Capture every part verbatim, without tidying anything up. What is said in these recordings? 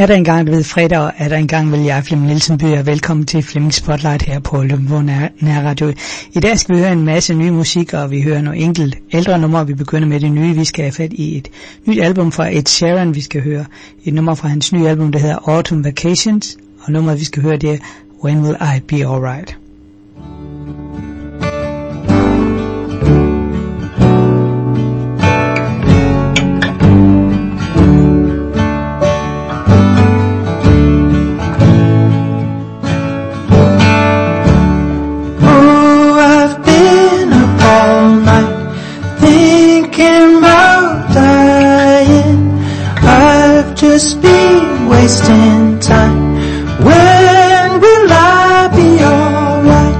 Er der engang ved fredag, og er der engang vil jeg, Flemming Nielsen, byder velkommen til Flemming Spotlight her på Løbenborg Nær, Nærradio. I dag skal vi høre en masse ny musik, og vi hører nogle enkelt ældre numre. Vi begynder med det nye. Vi skal have fat i et nyt album fra Ed Sheeran. Vi skal høre et nummer fra hans nye album, der hedder Autumn Vacations, og nummeret vi skal høre, det er When Will I Be Alright. Just be wasting time. When will I be alright?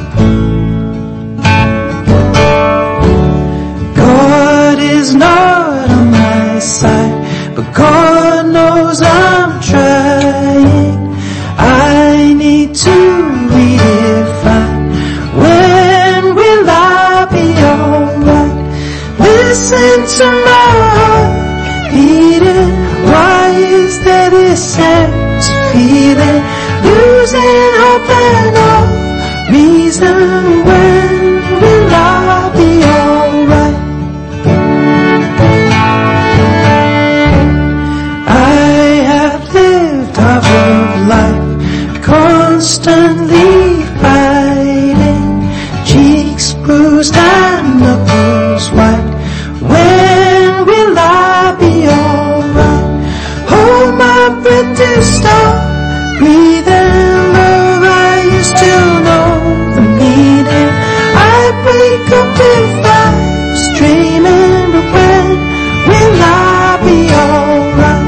God is not on my side, but God knows I'm trying. I need to redefine. When will I be alright? Listen to my heart beating. Why is there this empty feeling? Losing hope and all reason. When will I be alright? I have lived half of life constantly fighting, cheeks bruised and knuckles white. When will I be alright? Hold my breath to stop breathing, though I used to know the meaning. I wake up if I was dreaming, but when will I be alright?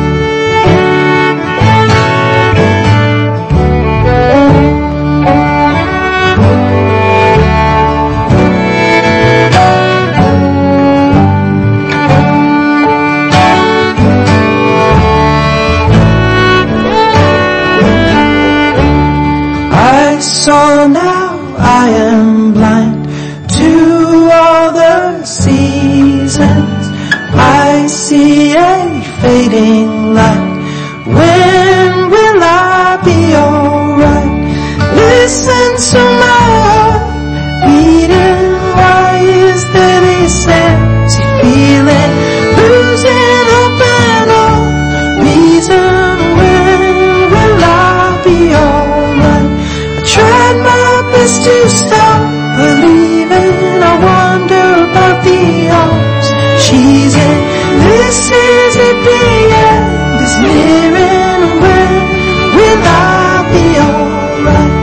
So now I am blind to all the seasons. I see a fading light. When will I be alright? Listen to my heart beating. Why is there this empty feeling? Losing hope and all reason. When will I be alright? Tried my best to stop believing. I wonder about the arms she's in. This is at the end, is nearing. When will I be alright?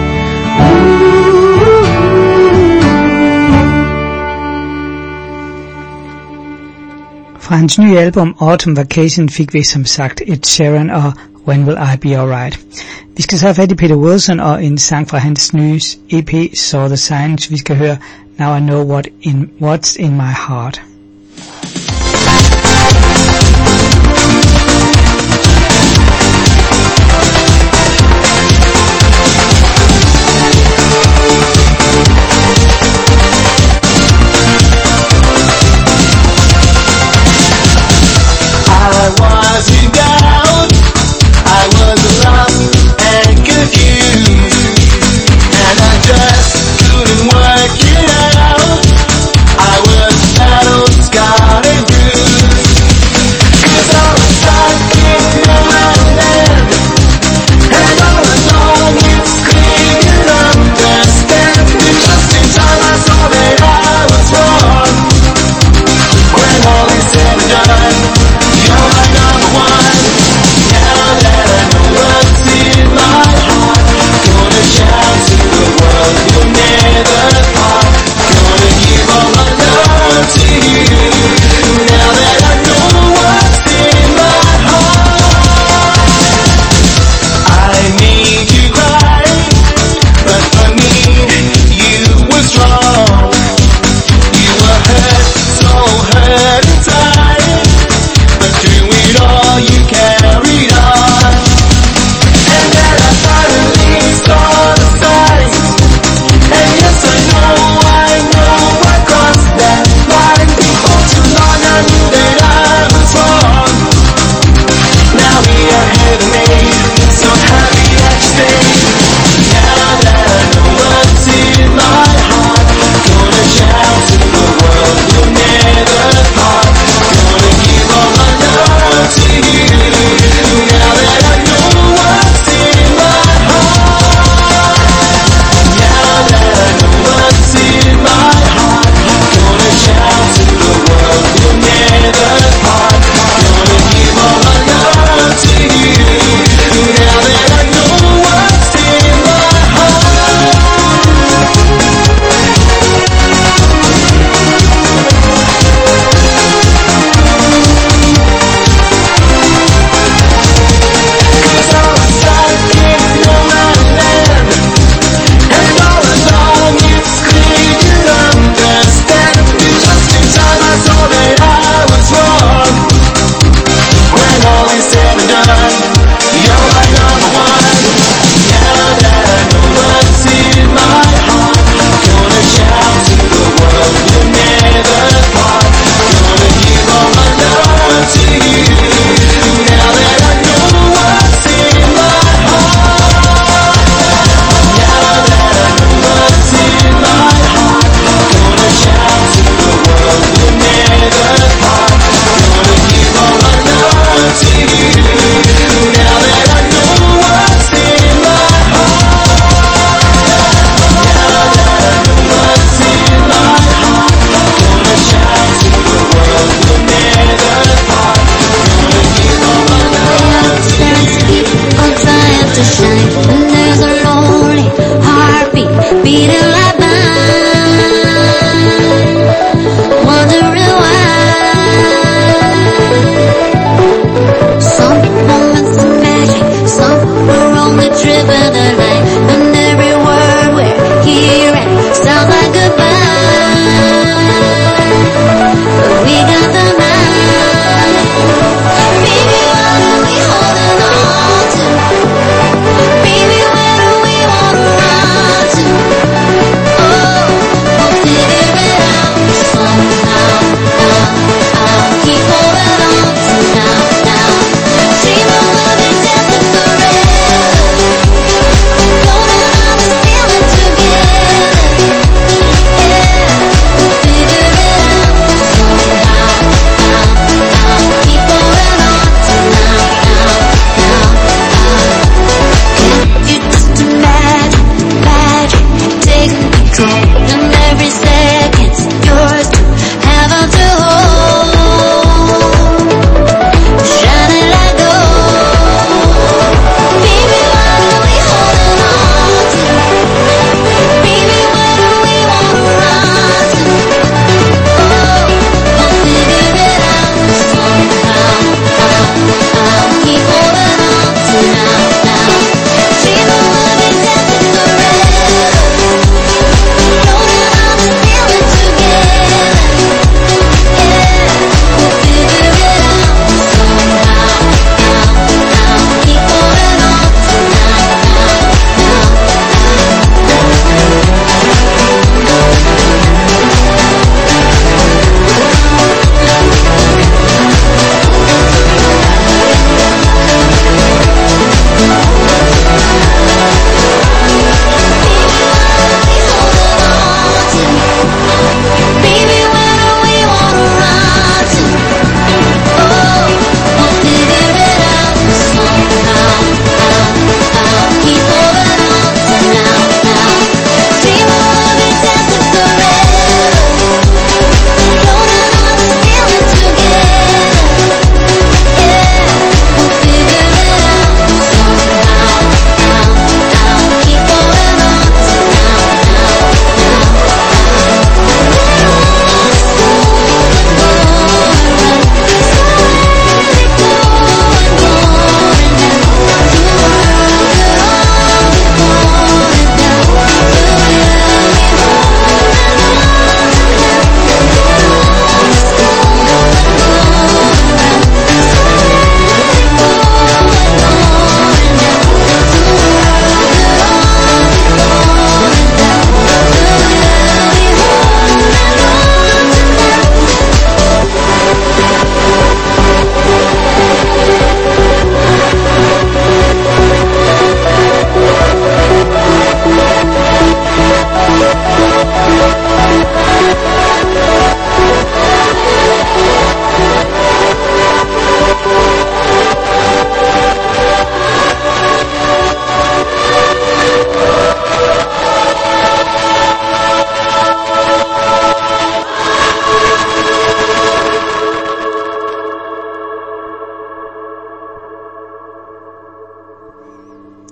Fra hans nye album Autumn Vacation fik vi som sagt Ed Sheeran og When Will I Be Alright. Vi skal så have fat i Peter Wilson og en sang fra hans nye E P Saw the Signs. Vi skal høre Now I Know What in, What's in My Heart. I was in doubt, I was lost and confused, and I just couldn't work it out. I was battle scarred and bruised.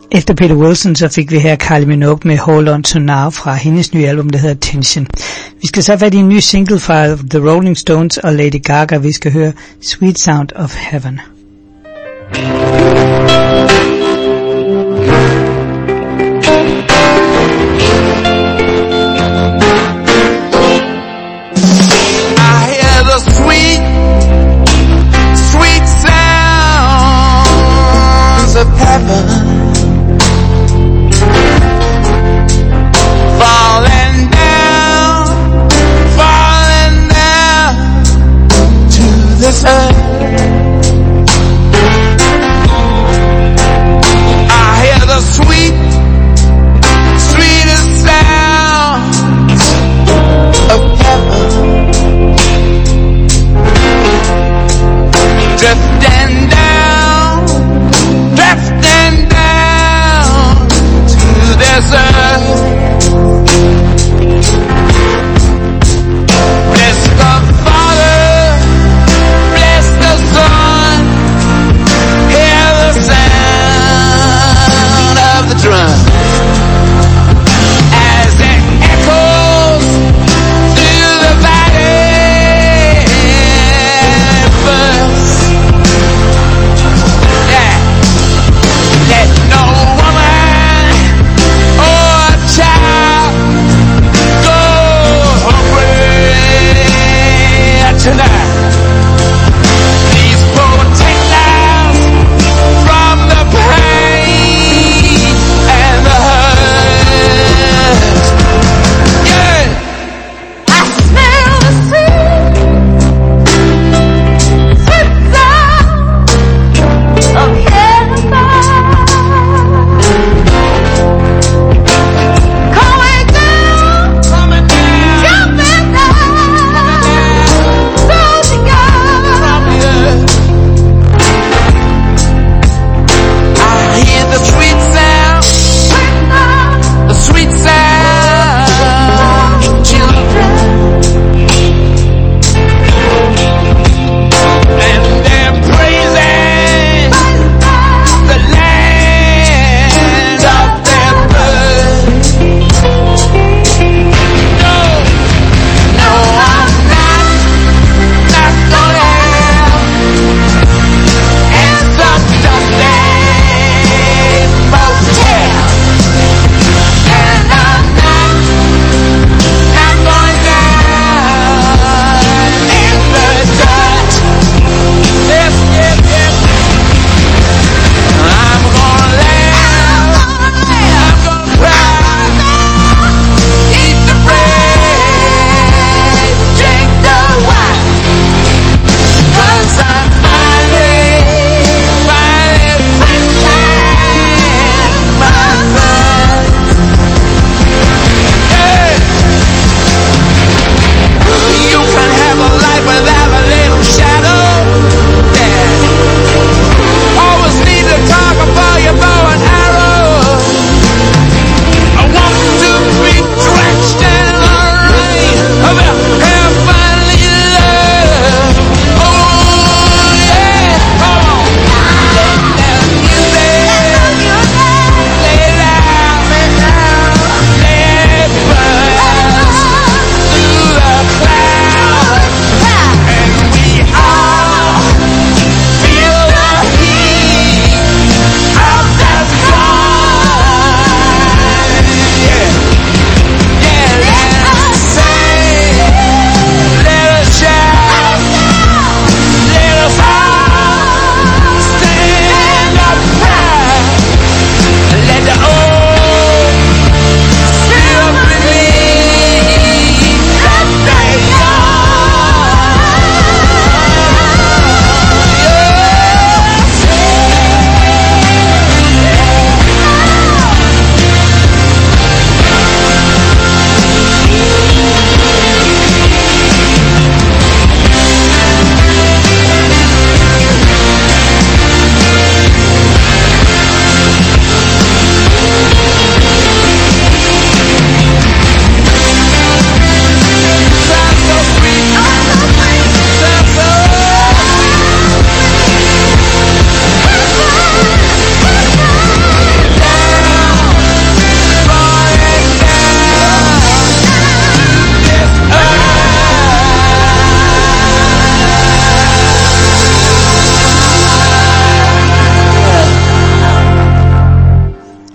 Efter Peter Wilson, så fik vi her Kylie Minogue med Hold On To Now fra hendes nye album, der hedder Tension. Vi skal så fat i en ny single fra The Rolling Stones og Lady Gaga. Vi skal høre Sweet Sound of Heaven. Of heaven falling down, falling down to this earth.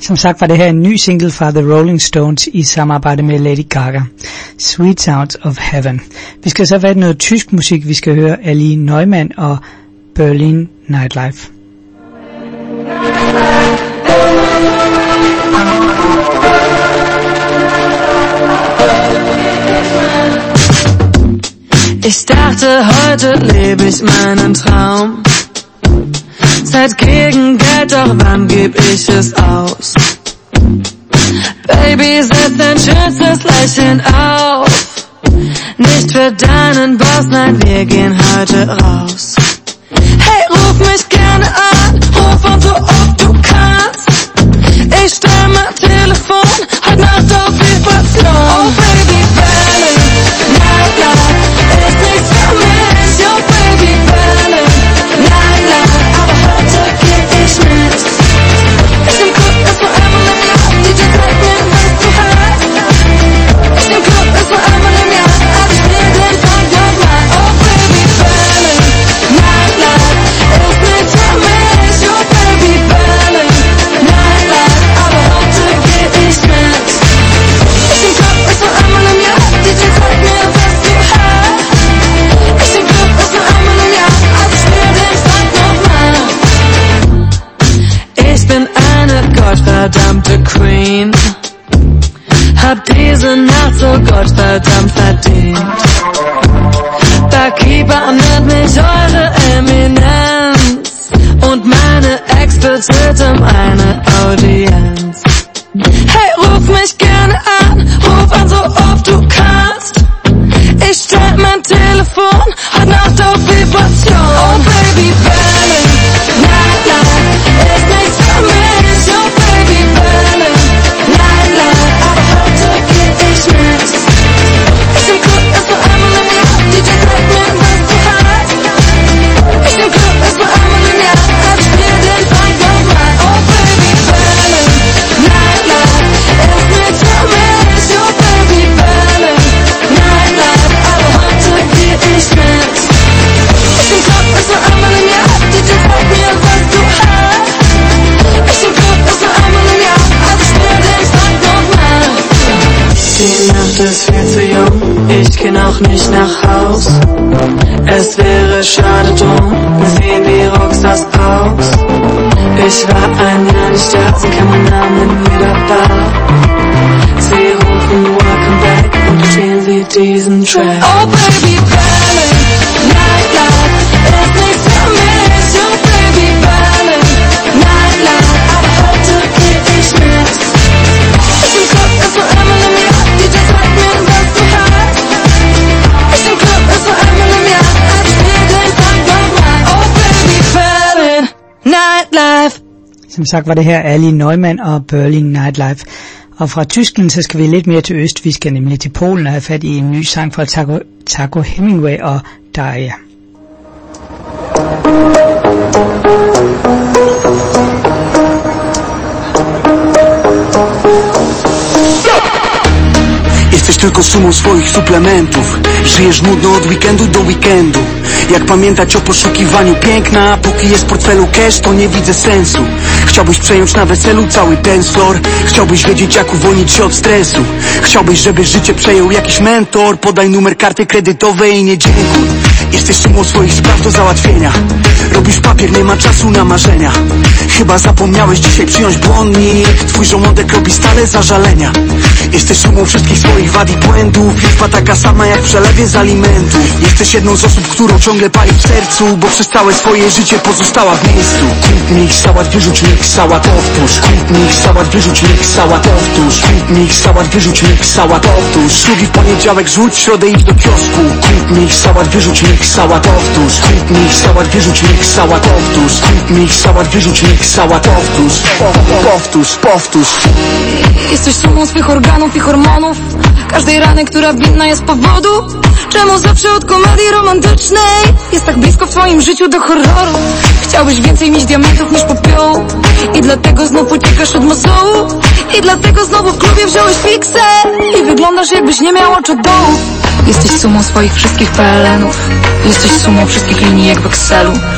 Som sagt var det her en ny single fra The Rolling Stones i samarbejde med Lady Gaga. Sweet Sounds of Heaven. Vi skal så være noget tysk musik. Vi skal høre Ali Neumann og Berlin Nightlife. Ich dachte, heute lebe ich meinen Traum. Zeit gegen Geld, doch wann geb ich es aus? Baby, setz dein schönstes Lächeln auf. Nicht für deinen Boss, nein, wir gehen heute raus. Hey, ruf mich gerne an, ruf an so oft du kannst. Ich stell mein Telefon, heute Nacht auf Vibration. Oh Baby, Berlin, Nightlife ist nichts für mich. Oh Baby, Berlin, Nightlife, aber heute geh ich mit. Ich nehm Club, es nur einmal im Jahr, D J zeig mir, was du hast. Ich nehm Club, es nur einmal im Jahr, also spiel den Song nochmal. Oh Baby, Berlin, Nightlife ist nichts für mich. Oh Baby, Berlin, Nightlife, aber heute geh ich mit. Ich nehm Club, es nur einmal im Jahr, D J zeig mir, was du hast. Ich nehm Club, es nur einmal im Jahr, also spiel den Song nochmal. Ich bin eine gottverdammte Queen, hab diese Nacht so gottverdammt verdient. Barkeeper nennt mich eure Eminenz und meine Ex bittet um eine Audienz. Hey, ruf mich gerne an, ruf an so oft du kannst. Ich stell mein Telefon, heute Nacht auf Vibration. Oh Baby, Berlin, Nightlife ist nichts für mich. Oh Baby, Berlin, Nightlife, aber heute geh ich mit. Ich nehm Club, es nur einmal im Jahr, D J zeig mir, was du hast. Ich nehm Club, es nur einmal im Jahr, also spiel den Song nochmal. Oh Baby, Berlin, Nightlife ist nichts für mich. Oh Baby, Berlin, Nightlife, aber heute geh ich mit. Ich nehm Club, es nur einmal im Jahr, D J zeig mir, was du hast. Ich nehm Club, es nur einmal im Jahr, also spiel den Song nochmal. Die Nacht ist viel zu jung, ich geh noch nicht nach Haus. Es wäre schade drum, wir sehen wie Rockstars aus. Ich war ein Jahr nicht da, sie kennen meinen Namen in jeder Bar. Sie rufen Welcome Back und spielen sie diesen Track. Oh Baby, Berlin, Nightlife ist nichts für mich. Oh Baby, Berlin, Nightlife, aber heute geh ich mit. Ich nehm Club, es nur einmal im Jahr, D J zeig mir, was du hast. Ich nehm Club, es nur einmal im Jahr, also spiel den Song nochmal. Oh Baby, Berlin, Nightlife. Som sagt var det her Ali Neumann og Berlin Nightlife. Og fra Tyskland så skal vi lidt mere til øst. Vi skal nemlig til Polen og have fat i en ny sang fra Taco, Taco Hemingway og Daria. Jesteś tylko sumą swoich suplementów. Żyjesz nudno od weekendu do weekendu. Jak pamiętać o poszukiwaniu piękna, póki jest w portfelu cash, to nie widzę sensu. Chciałbyś przejąć na weselu cały dance floor. Chciałbyś wiedzieć, jak uwolnić się od stresu. Chciałbyś, żeby życie przejął jakiś mentor. Podaj numer karty kredytowej i nie dziękuj. Jesteś sumą swoich spraw do załatwienia. Robisz papier, nie ma czasu na marzenia. Chyba zapomniałeś dzisiaj przyjąć błądnik. Twój żołądek robi stale zażalenia. Jesteś sumą wszystkich swoich wad i błędów. Liczba taka sama jak w przelewie z alimentów. Jesteś jedną z osób, którą ciągle pali w sercu, bo przez całe swoje życie pozostała w miejscu. Kwit mi ich sałat, wyrzuć mi ich sałat, powtórz. Kwit mi ich sałat, wyrzuć mi ich sałat, powtórz. Kwit mi ich sałat, wyrzuć mi ich sałat, powtórz. Ślugi w poniedziałek rzuć, w środę idź do kiosku. Kwit mi ich sałat, wyrzuć mi ich sałat, powtórz. Kwit mi ich sałat, wyrzuć mi ich sałat, powtórz. Kwit mi ich sałat, wyrzuć mi ich sałat, powtórz. Powtórz, powtórz. Jesteś sumą swych organów i hormonów, każdej rany, która winna jest powodu. Czemu zawsze od komedii romantycznej jest tak blisko w twoim życiu do horroru? Chciałbyś więcej mieć diamentów niż popiołu i dlatego znów uciekasz od mozołu. I dlatego znowu w klubie wziąłeś fiksę i wyglądasz jakbyś nie miał oczodołów. Jesteś sumą swoich wszystkich P L N ów. Jesteś sumą wszystkich linijek w Excelu.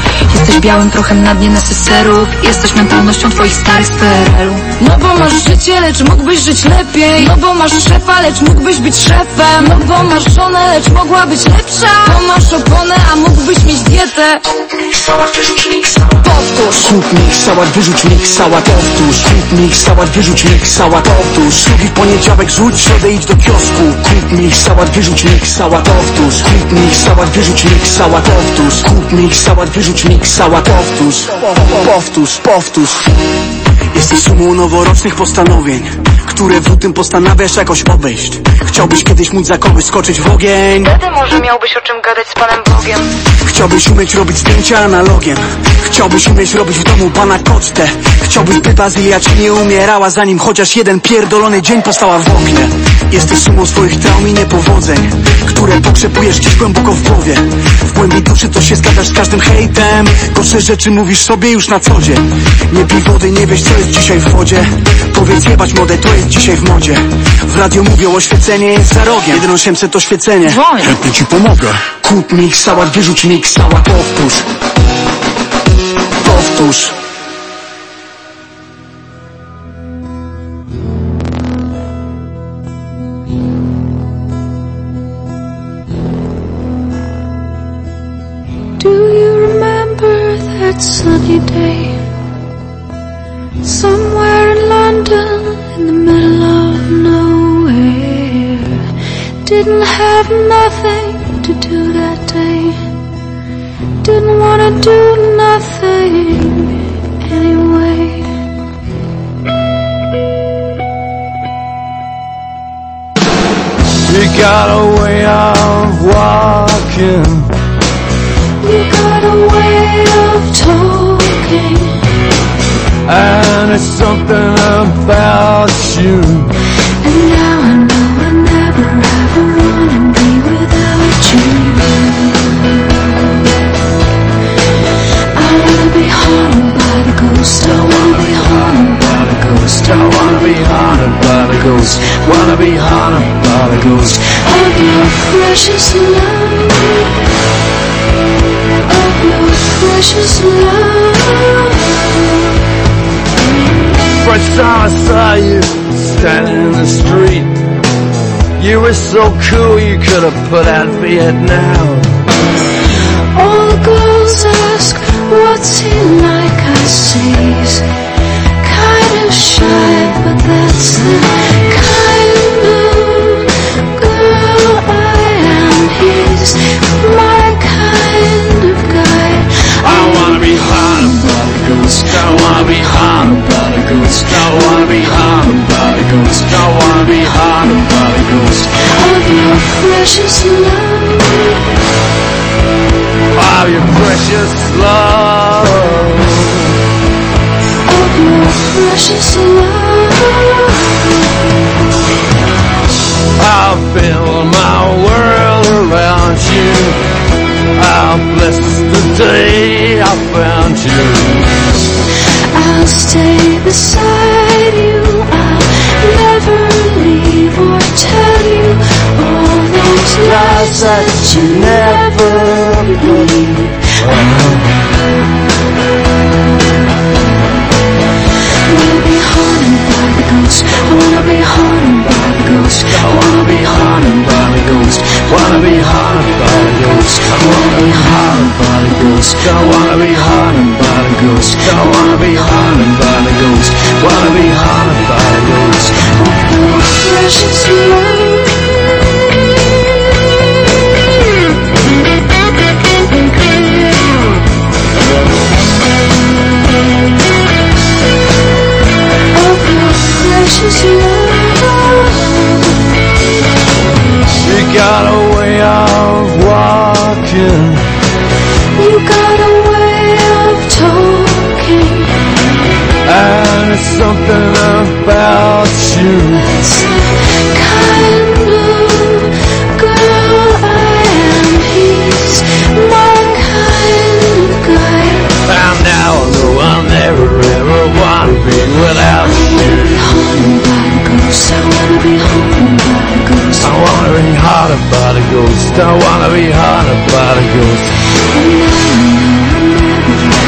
Jesteś białym prochem na dnie neseserów. Jesteś mentalnością twoich starych z P R L-u. No bo masz życie, lecz mógłbyś żyć lepiej. No bo masz szefa, lecz mógłbyś być szefem. No bo masz żonę, lecz mogła być lepsza. Bo masz oponę, a mógłbyś mieć dietę. Powtórz. Kup mix, sałat, wyrzuć mix, sałat, powtórz. Kup mix, sałat, wyrzuć mix, sałat, powtórz. Ślubi w poniedziałek, rzuć środę, idź do kiosku. Kup mix, sałat, wyrzuć mix, sałat, powtórz. Kup mix, sałat, wyrzuć mix, sałat, powtórz. Kup mix, sałat, wyrzuć mix, sałat, powtórz. Powtórz, powtórz. Jesteś sumą noworocznych postanowień, które w lutym postanawiasz jakoś obejść. Chciałbyś kiedyś móc za kogoś skoczyć w ogień. Wtedy może miałbyś o czym gadać z Panem Bogiem. Chciałbyś umieć robić zdjęcia analogiem. Chciałbyś umieć robić w domu pana kocztę. Chciałbyś, by Bazylia ci nie umierała, zanim chociaż jeden pierdolony dzień postała w oknie. Jesteś sumą swoich traum i niepowodzeń, które pokrzepujesz gdzieś głęboko w głowie. W głębi duszy to się zgadzasz z każdym hejtem. Gorsze rzeczy mówisz sobie już na co dzień. Nie pij wody, nie wiesz co jest dzisiaj w wodzie. Powiedz jebać modę, to jest dzisiaj w modzie. W radio mówią, oświecenie jest za rogiem. jeden osiemset to świecenie. Chętnie ci pomogę. Kup mix, sałat, wyrzuć mix, sałat, powtórz. Powtórz. Do you remember that sunny day? Somewhere in London, in the middle of nowhere. Didn't have nothing to do that day. Didn't wanna do nothing anyway. You got a way of walking. You got a way of talking. And it's something about you. And now I know I never ever wanna be without you. I wanna be haunted by the ghost. I wanna be haunted by the ghost. I wanna be haunted by the ghost. Wanna be haunted by the ghost of your precious love. Of your precious love. First time I saw you standing in the street, you were so cool you could have put out Vietnam. All the girls ask, what's he like? I say he's kind of shy, but that's the kind of girl I am. He's my kind of guy. I wanna be haunted by the ghost. I wanna be haunted by the ghost. I wanna be haunted by the ghost. I wanna be haunted by the ghost of your precious love. Of your precious love. Of your precious love. I'll build my world around you. I'll bless the day I found you. I'll stay beside you. I'll never leave or tell you all those lies that you never believe. I wanna be haunted by the ghost. I wanna be haunted by the ghost. I wanna be haunted by the ghost. Wanna be haunted by the ghost. I wanna be haunted by the ghost. I wanna be haunted by the ghost. I wanna be haunted by the ghost. Wanna be haunted by the ghost. Oh, precious love. Precious love. You got a way of walking. You got a way of talking. And it's something about you. It's the kind of girl I am. He's my kind of guy. And now I know I'll never ever wanna be without you. I wanna be haunted by the ghost. I wanna be haunted by the ghost. I wanna be haunted by the ghost. And now I know I never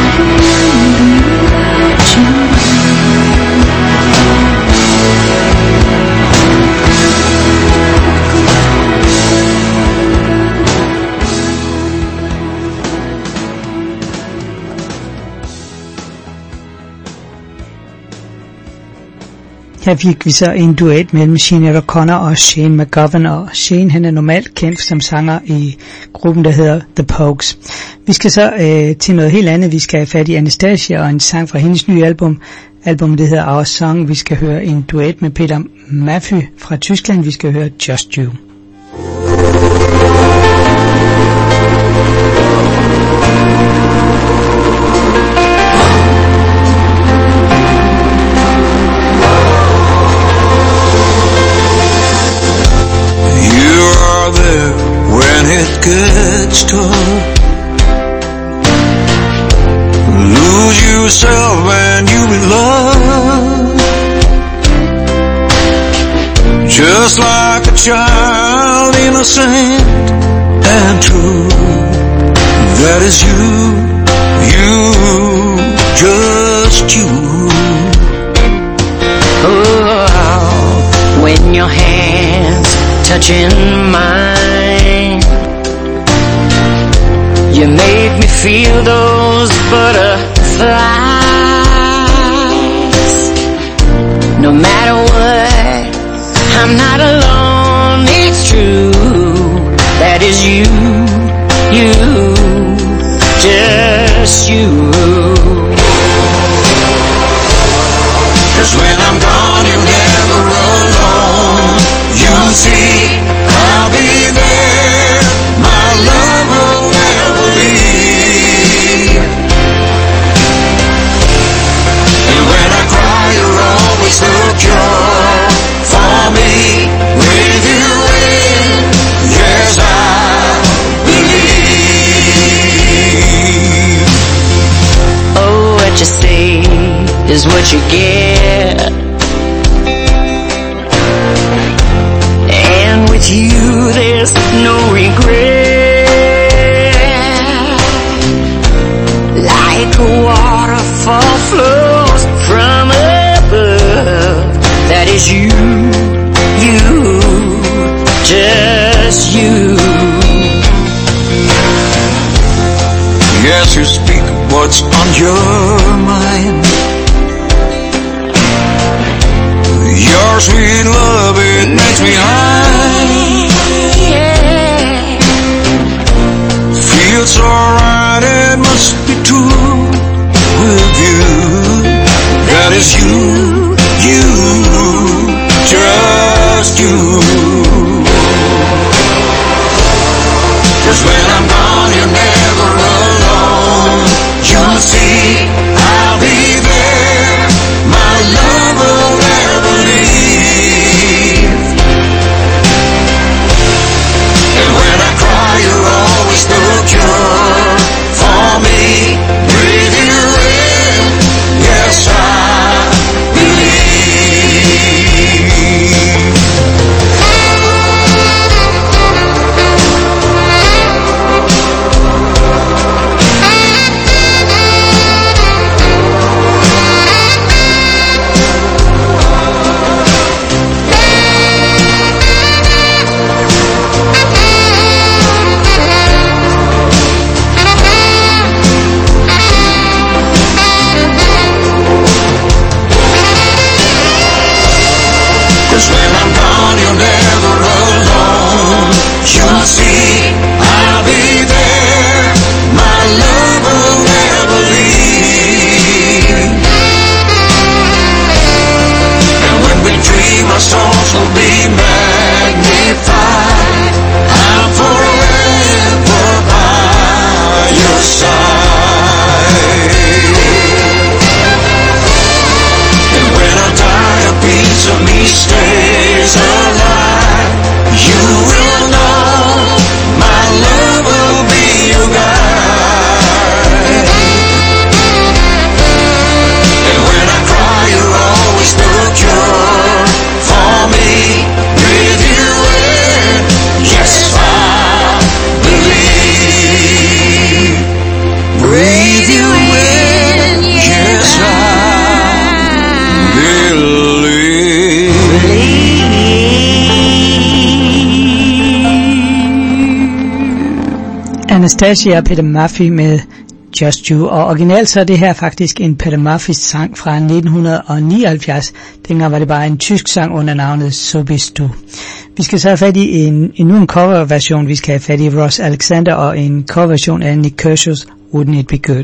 Her fik vi så en duet mellem Sinéad O'Connor og Shane McGowan, og Shane han er normalt kendt som sanger i gruppen, der hedder The Pogues. Vi skal så øh, til noget helt andet. Vi skal have fat i Anastasia og en sang fra hendes nye album. Album det hedder Our Song. Vi skal høre en duet med Peter Maffay fra Tyskland. Vi skal høre Just You. When it gets tough, lose yourself and you in love, just like a child, innocent and true. That is you, you, just you. Oh, when your hands touching mine, you make me feel those butterflies. No matter what, I'm not alone, it's true. That is you, you, just you. 'Cause when I'm gone, you're never alone. You'll see, I'll be there. My love will never leave. And when I cry, you're always the cure for me. With you in, yes, I believe. Oh, what you say is what you get. And with you there's no regret. Like a waterfall flows from above. That is you, you, just you. Yes, you speak what's on your mind. Your sweet love, it makes me high. Yeah. Feels so right, it must be true with you. That is you, you, just you. 'Cause when I'm gone, you're never alone. You'll see, I'll be there. My love will never leave. And when I cry, you're always the cure for me. Breathe you in, yes I believe. Anastasia og Peter Maffay med Just You, og originalt så er det her faktisk en Peter Murphys sang fra nitten nioghalvfjerds. Dengang var det bare en tysk sang under navnet Så Bist Du. Vi skal så have fat i en, endnu en coverversion. Vi skal have fat i Ross Alexander og en coverversion af Nick Kershaws Wouldn't It Be Good.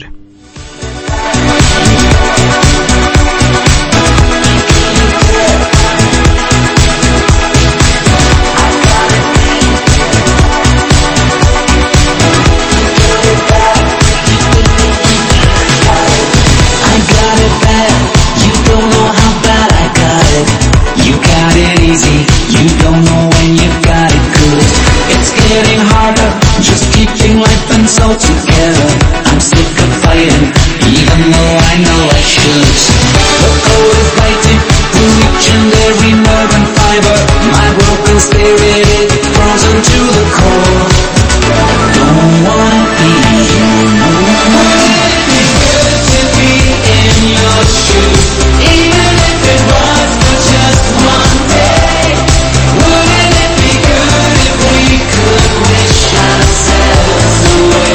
You don't know when you got it good. It's getting harder, just keeping life and soul together. I'm sick of fighting, even though I know I should. The cold is biting through each and every nerve and fiber. My broken spirit is frozen to the core. Don't wanna be you no more. It's good to be in your shoes, even if it was for just one day. Wouldn't it be good if we could wish ourselves away?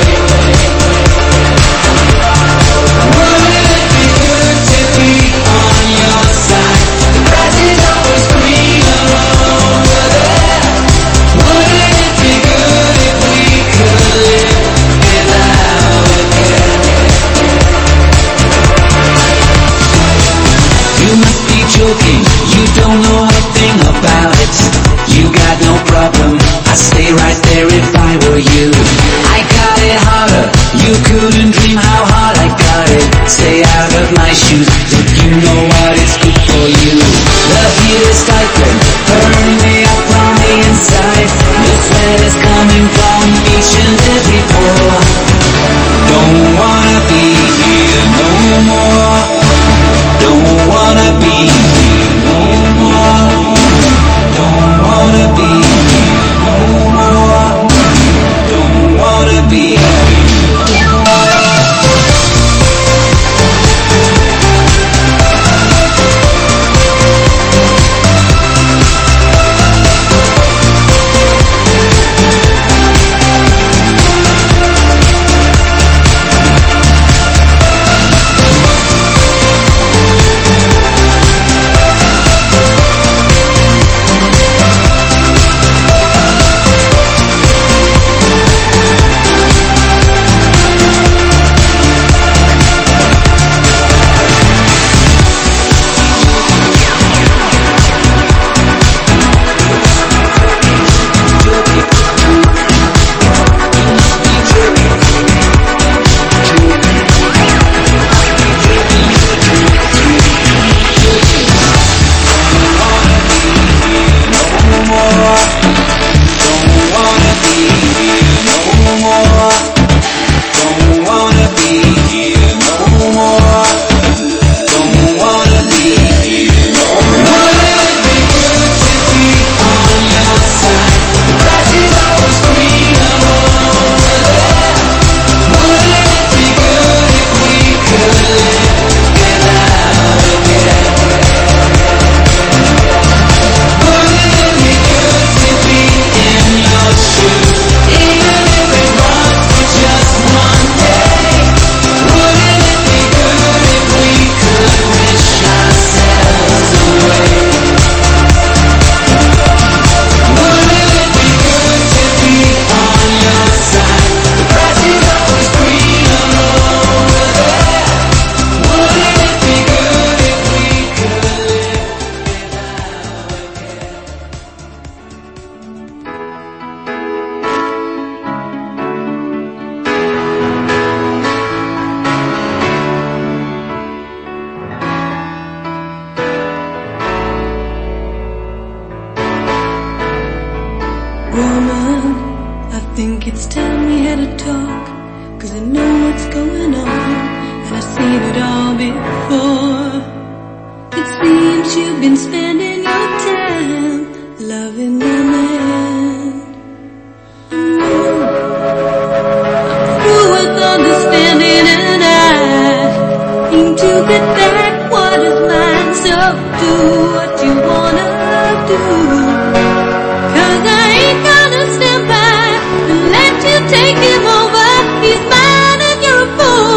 Wouldn't it be good to be on your side? The grass is always greener over there. Wouldn't it be good if we could live without a care? You must be joking, you don't know a thing about it. You got no problem, I'd stay right there if I were you. I got it harder, you couldn't dream how hard I got it. Stay out of my shoes, if you know what is good for you. The heat is stifling, burn me up from the inside. The sweat is coming from each and every pore. Don't wanna be here no more. Don't wanna be here no more. Don't wanna be here no more. Don't wanna be here no more. Take him over, he's mine and you're a fool.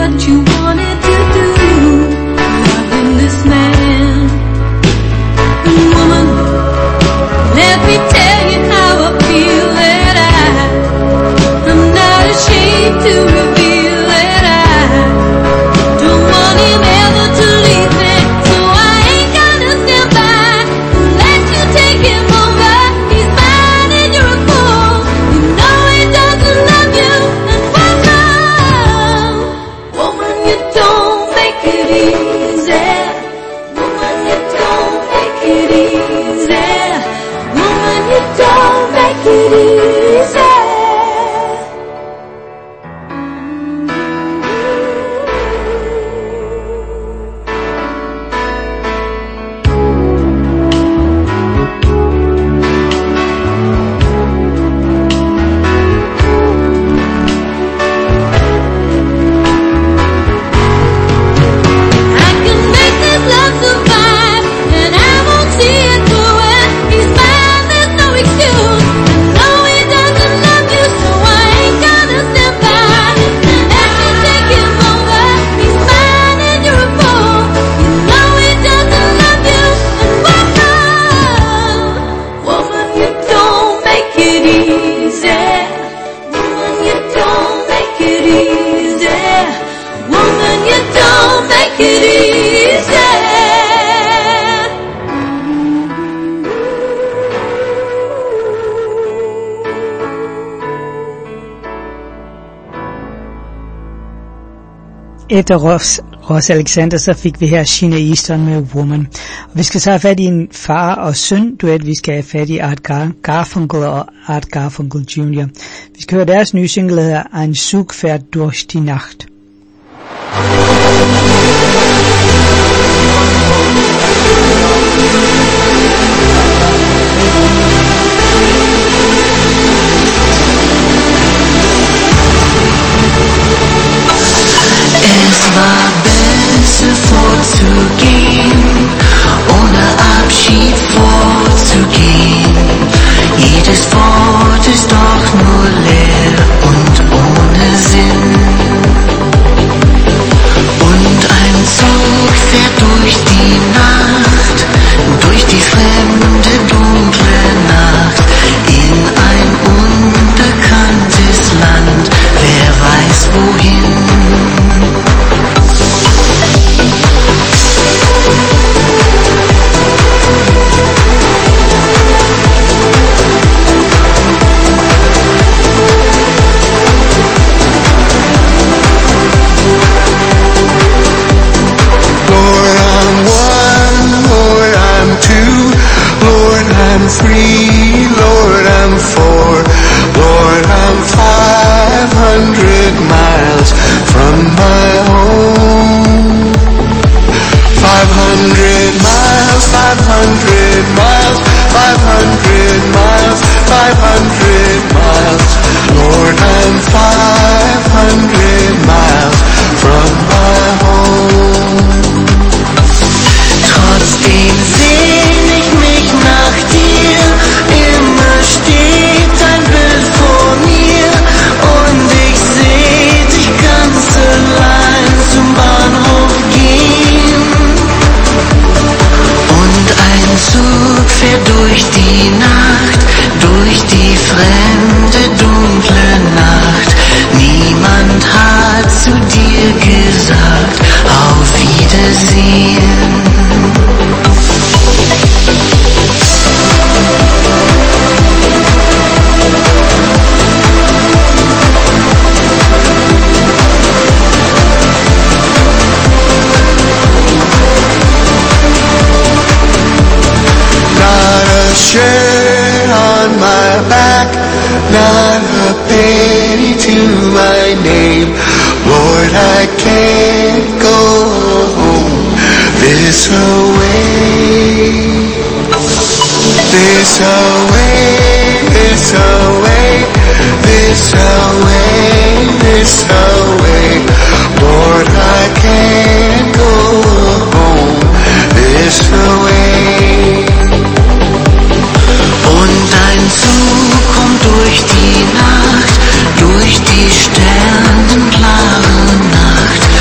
what you wanted to do, loving this man. Woman, let me tell you how I feel, that I, I'm not ashamed to reveal that I don't want him ever to leave me, so I ain't gonna stand by and let you take him over. He's mine and you're a fool, you know he doesn't love you, and woman, woman, you don't make it easy. Woman, you don't make it easy. Woman, you don't make it easy. I can make this love survive, and I won't see it through it. He's mine, there's no excuse. I know he doesn't love you, so I ain't gonna stand by and let you take him over. He's mine and you're a fool, you know he doesn't love you, and woman, woman, you don't make it easy. Woman, you don't make it easy. Woman, you don't make it easy. Efter Ross, Ross Alexander, så fik vi her Sheena Easton med Woman. Og vi skal så have fat i en far og søn duet. Vi skal have fat i Art Gar- Garfunkel og Art Garfunkel junior Vi skal høre deres nye single, der hedder Ein Zug fährt durch die Nacht. Es war besser vorzugehen, ohne Abschied vorzugehen. Jedes Wort ist doch nur leer und ohne Sinn. Und ein Zug fährt durch die Nacht, durch die fremde dunkle Nacht, in ein unbekanntes Land, wer weiß wohin. Three, Lord, I'm four, Lord, I'm five hundred miles from my home. Five hundred miles, five hundred miles, five hundred miles, five hundred miles. Lord, I'm five hundred miles from my home. Trotzdem sehn ich mich nach dir, immer steht ein Bild vor mir und ich seh dich ganz allein zum Bahnhof gehen. Und ein Zug fährt durch die Nacht, durch die fremde dunkle Nacht. Niemand hat zu dir gesagt, auf Wiedersehen. Not a shirt on my back, not a penny to my name. Lord, I can't go home this away, this away, this away, this away, this away. Lord, I can't go home this away. Und ein Zug kommt durch die Nacht, durch die sternenklare Nacht.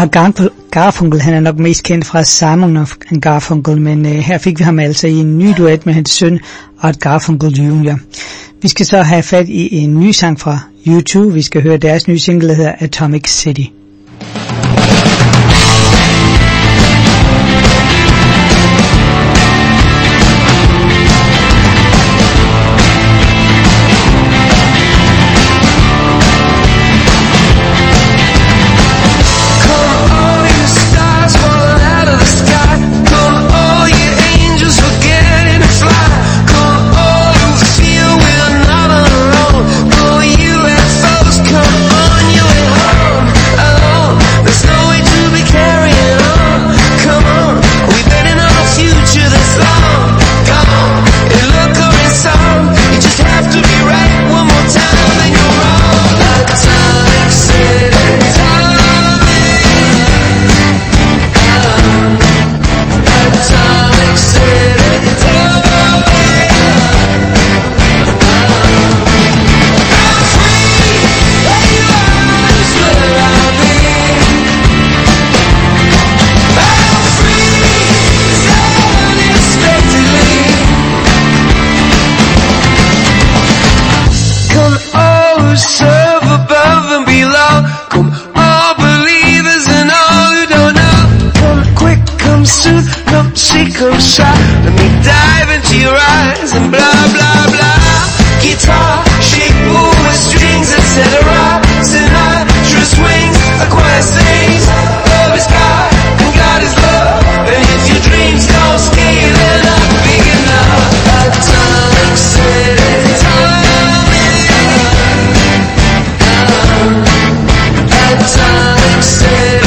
Art Garfunkel, han er nok mest kendt fra Simon of Garfunkel, men uh, her fik vi ham altså i en ny duet med hans søn Art Garfunkel junior Vi skal så have fat i en ny sang fra U to. Vi skal høre deres nye single, der hedder Atomic City. Let me dive into your eyes and blah blah blah. Guitar, shake, move with strings, et cetera. Sinatra swings, a choir sings. Love is God and God is love. And if your dreams don't scale, they're not big enough. Atomic City, Atomic City,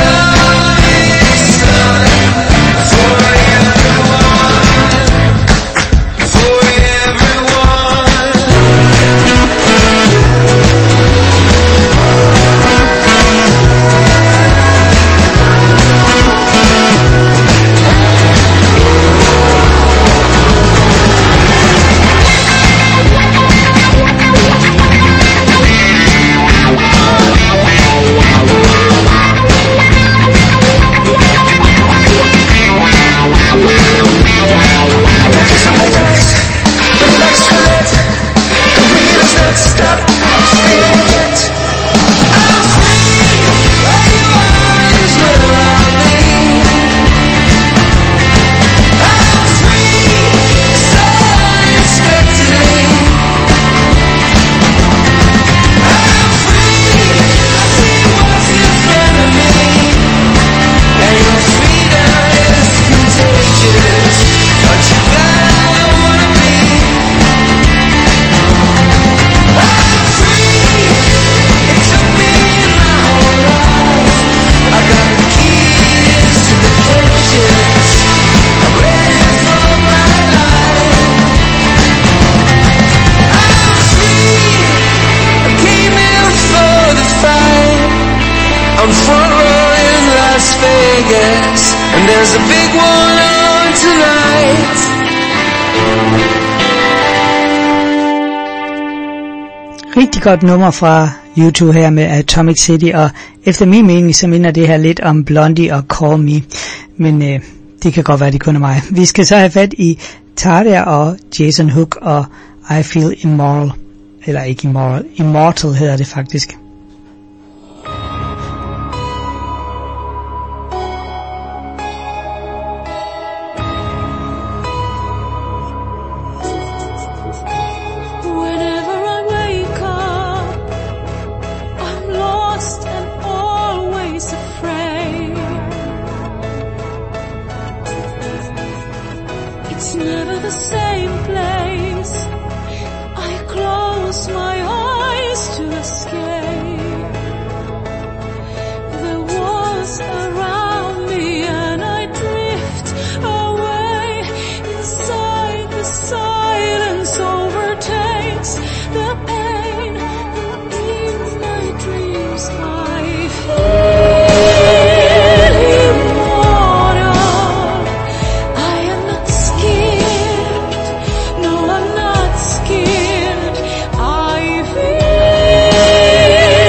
there's a big one on tonight. Rigtig godt nummer fra U to her med Atomic City, og efter min mening så minder det her lidt om Blondie og Call Me, men øh, det kan godt være, det kun er mig. Vi skal så have fat i Tarja og Jason Hook og I Feel Immoral, eller ikke immoral, Immortal hedder det faktisk. Feel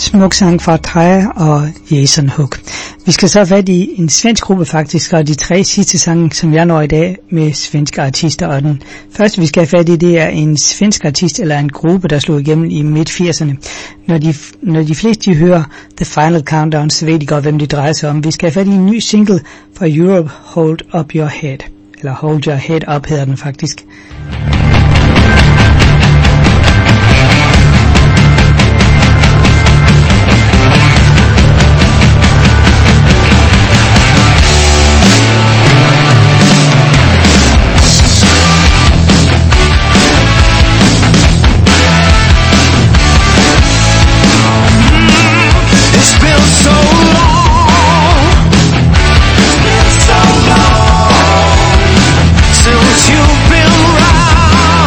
smuk sang fra Traja og Jason Hook. Vi skal så have fat i en svensk gruppe faktisk, og de tre sidste sange, som jeg når i dag med svenske artister. Og den første vi skal have fat i, det er en svensk artist eller en gruppe, der slog igennem i midt firserne. Når de, når de fleste de hører The Final Countdown, så ved de godt, hvem de drejer sig om. Vi skal have fat i en ny single fra Europe, Hold Up Your Head. Eller Hold Your Head Up hedder den faktisk. Since you've been around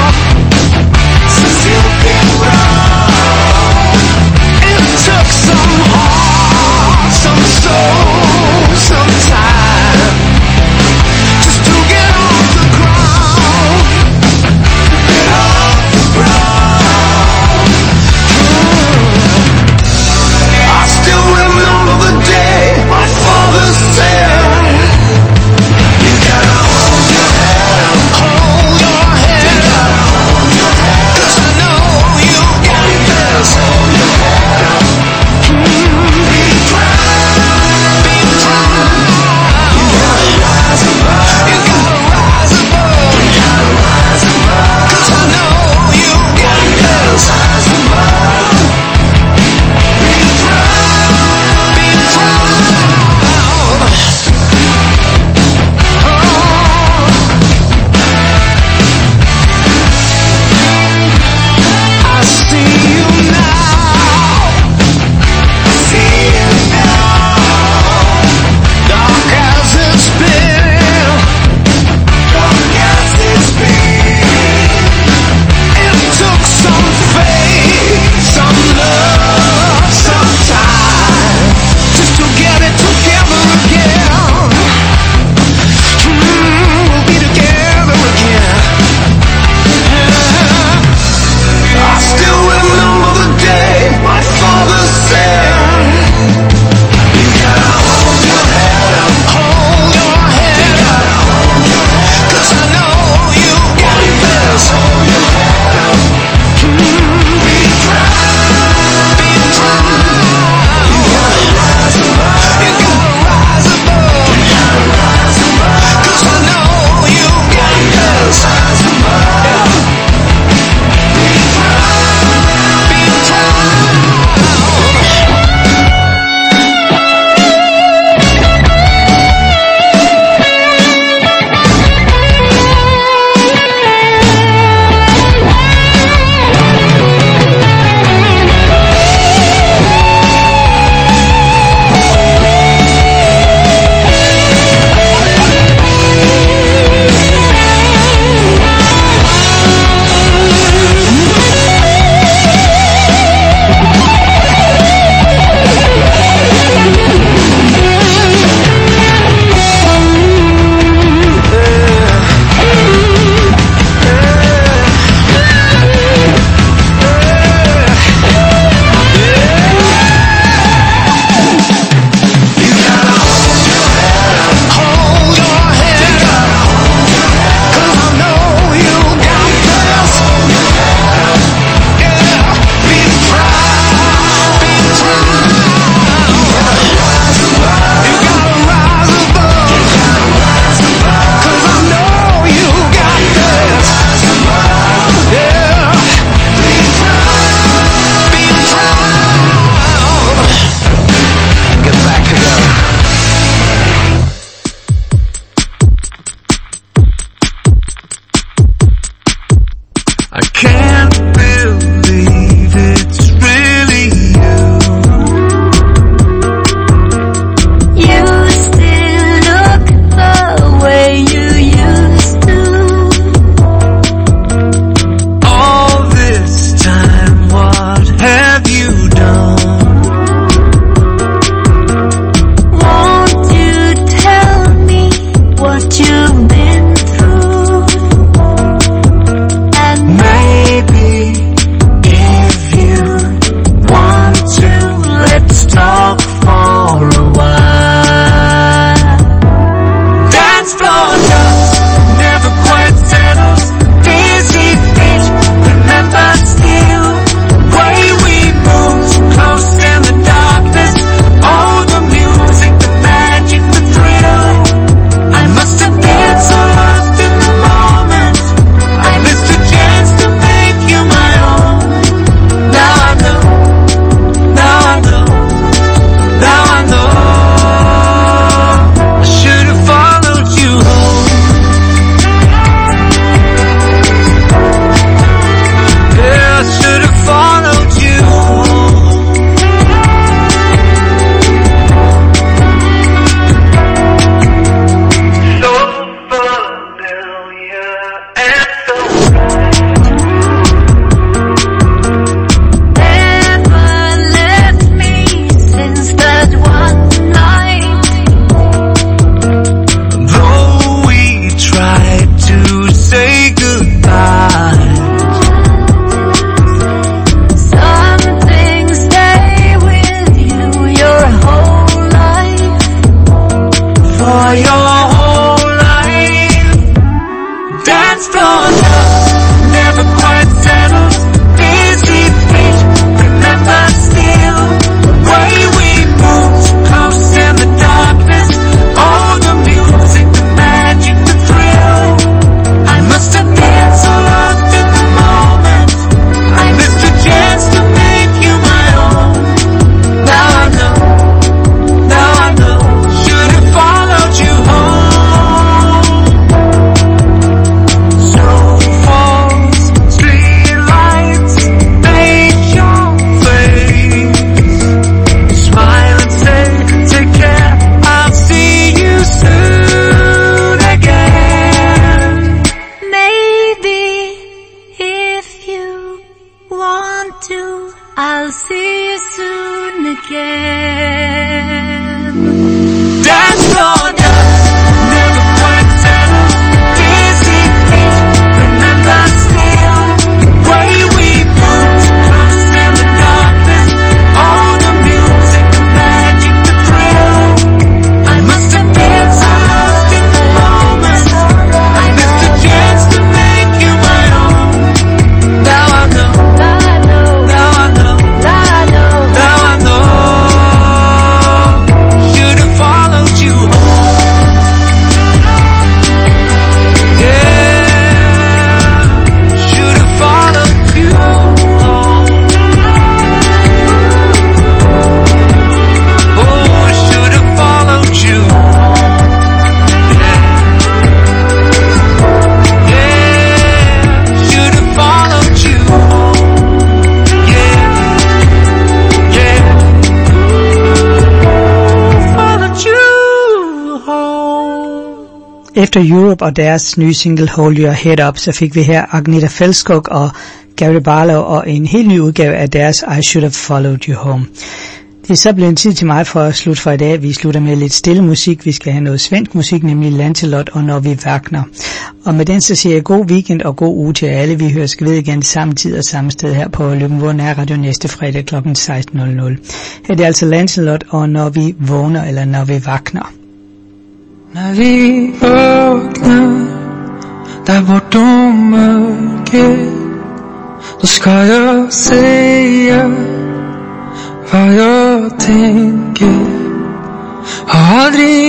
Efter Europe og deres nye single Hold Your Head Up, så fik vi her Agnetha Fältskog og Gary Barlow og en helt ny udgave af deres I Should Have Followed You Home. Det er så blevet en tid til mig for at slutte for i dag. Vi slutter med lidt stille musik. Vi skal have noget svensk musik, nemlig Lancelot og Når vi Vakner. Og med den så siger jeg god weekend og god uge til alle. Vi høres ved igen samme tid og samme sted her på Løbenvågen Radio næste fredag klokken seksten nul nul. Her er det altså Lancelot og Når vi vågner eller Når vi vakner. När vi vaknar där bortom mörker, då ska jag säga vad jag tänker. Har aldrig